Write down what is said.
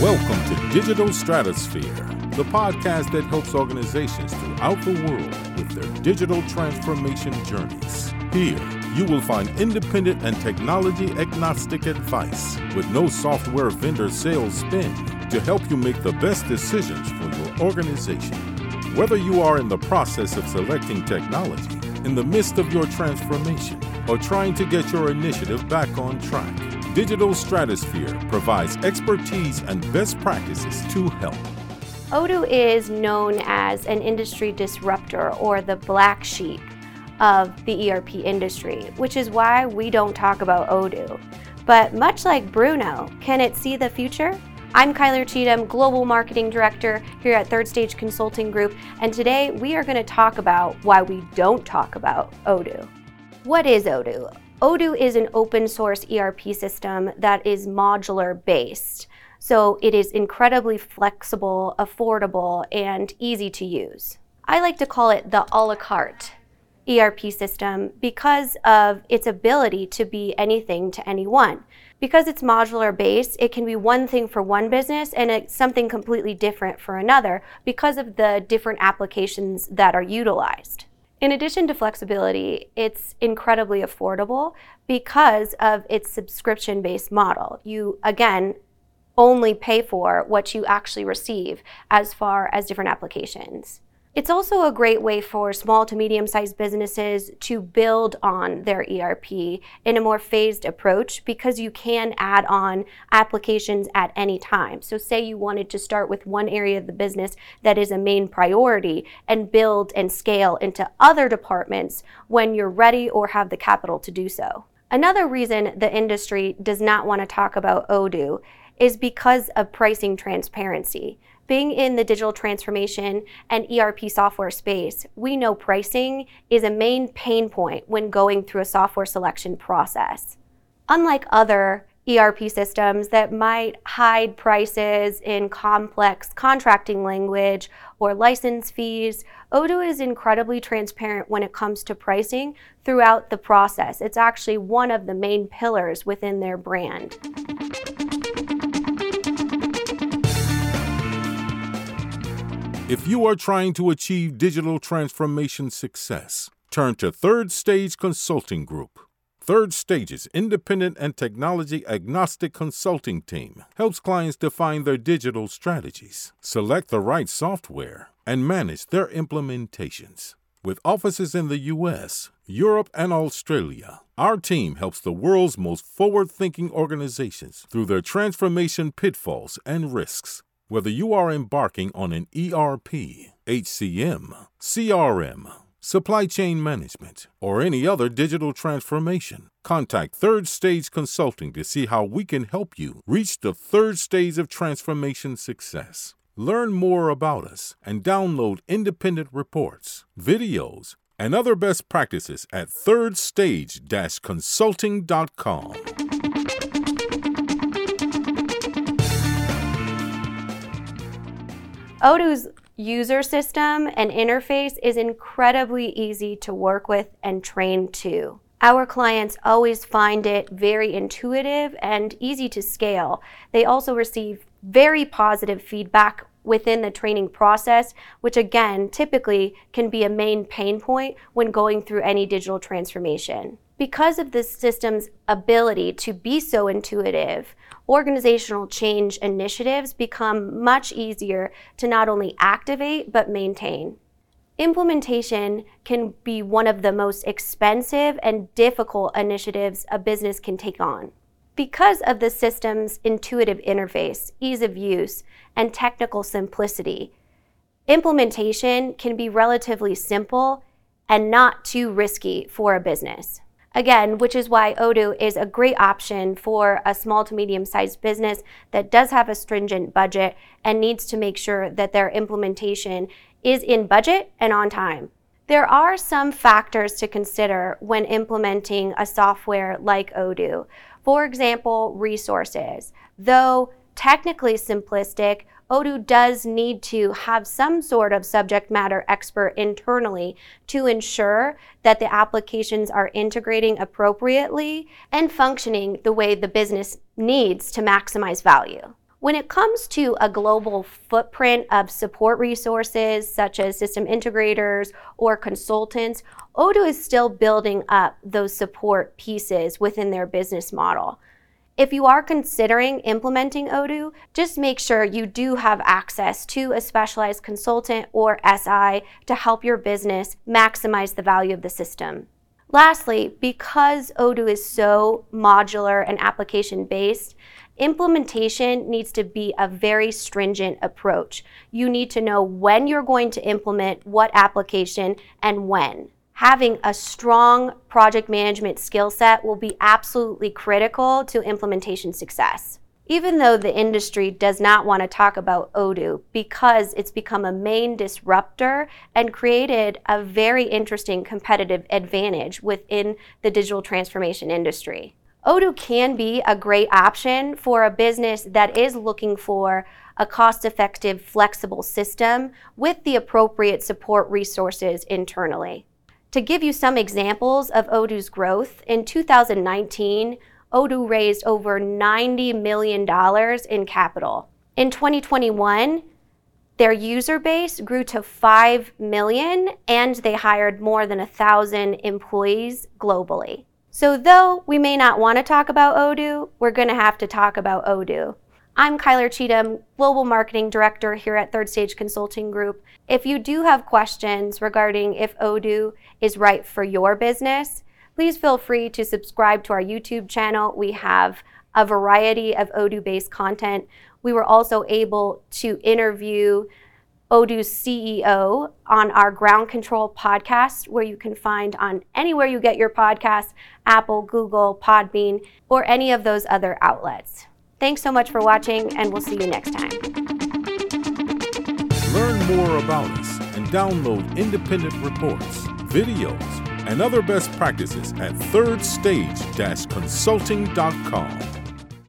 Welcome to Digital Stratosphere, the podcast that helps organizations throughout the world with their digital transformation journeys. Here, you will find independent and technology-agnostic advice with no software vendor sales spin to help you make the best decisions for your organization. Whether you are in the process of selecting technology, in the midst of your transformation, or trying to get your initiative back on track, Digital Stratosphere provides expertise and best practices to help. Odoo is known as an industry disruptor or the black sheep of the ERP industry, which is why we don't talk about Odoo. But much like Bruno, can it see the future? I'm Kyler Cheatham, Global Marketing Director here at Third Stage Consulting Group, and today we are going to talk about why we don't talk about Odoo. What is Odoo? Odoo is an open source ERP system that is modular based. So it is incredibly flexible, affordable, and easy to use. I like to call it the a la carte ERP system because of its ability to be anything to anyone. Because it's modular based, it can be one thing for one business and it's something completely different for another because of the different applications that are utilized. In addition to flexibility, it's incredibly affordable because of its subscription-based model. You, again, only pay for what you actually receive as far as different applications. It's also a great way for small to medium-sized businesses to build on their ERP in a more phased approach because you can add on applications at any time. So say you wanted to start with one area of the business that is a main priority and build and scale into other departments when you're ready or have the capital to do so. Another reason the industry does not want to talk about Odoo is because of pricing transparency. Being in the digital transformation and ERP software space, we know pricing is a main pain point when going through a software selection process. Unlike other ERP systems that might hide prices in complex contracting language or license fees, Odoo is incredibly transparent when it comes to pricing throughout the process. It's actually one of the main pillars within their brand. If you are trying to achieve digital transformation success, turn to Third Stage Consulting Group. Third Stage's independent and technology-agnostic consulting team helps clients define their digital strategies, select the right software, and manage their implementations. With offices in the U.S., Europe, and Australia, our team helps the world's most forward-thinking organizations through their transformation pitfalls and risks. Whether you are embarking on an ERP, HCM, CRM, supply chain management, or any other digital transformation, contact Third Stage Consulting to see how we can help you reach the third stage of transformation success. Learn more about us and download independent reports, videos, and other best practices at thirdstage-consulting.com. Odoo's user system and interface is incredibly easy to work with and train to. Our clients always find it very intuitive and easy to scale. They also receive very positive feedback within the training process, which again, typically can be a main pain point when going through any digital transformation. Because of this system's ability to be so intuitive, organizational change initiatives become much easier to not only activate but maintain. Implementation can be one of the most expensive and difficult initiatives a business can take on. Because of the system's intuitive interface, ease of use, and technical simplicity, implementation can be relatively simple and not too risky for a business. Again, which is why Odoo is a great option for a small to medium-sized business that does have a stringent budget and needs to make sure that their implementation is in budget and on time. There are some factors to consider when implementing a software like Odoo. For example, resources. Though technically simplistic, Odoo does need to have some sort of subject matter expert internally to ensure that the applications are integrating appropriately and functioning the way the business needs to maximize value. When it comes to a global footprint of support resources, such as system integrators or consultants, Odoo is still building up those support pieces within their business model. If you are considering implementing Odoo, just make sure you do have access to a specialized consultant or SI to help your business maximize the value of the system. Lastly, because Odoo is so modular and application-based, implementation needs to be a very stringent approach. You need to know when you're going to implement what application and when. Having a strong project management skill set will be absolutely critical to implementation success. Even though the industry does not want to talk about Odoo because it's become a main disruptor and created a very interesting competitive advantage within the digital transformation industry. Odoo can be a great option for a business that is looking for a cost-effective, flexible system with the appropriate support resources internally. To give you some examples of Odoo's growth, in 2019, Odoo raised over $90 million in capital. In 2021, their user base grew to 5 million and they hired more than 1,000 employees globally. So though we may not want to talk about Odoo, we're going to have to talk about Odoo. I'm Kyler Cheatham, Global Marketing Director here at Third Stage Consulting Group. If you do have questions regarding if Odoo is right for your business, please feel free to subscribe to our YouTube channel. We have a variety of Odoo-based content. We were also able to interview Odoo's CEO on our Ground Control podcast, where you can find on anywhere you get your podcasts, Apple, Google, Podbean, or any of those other outlets. Thanks so much for watching, and we'll see you next time. Learn more about us and download independent reports, videos, and other best practices at thirdstage-consulting.com.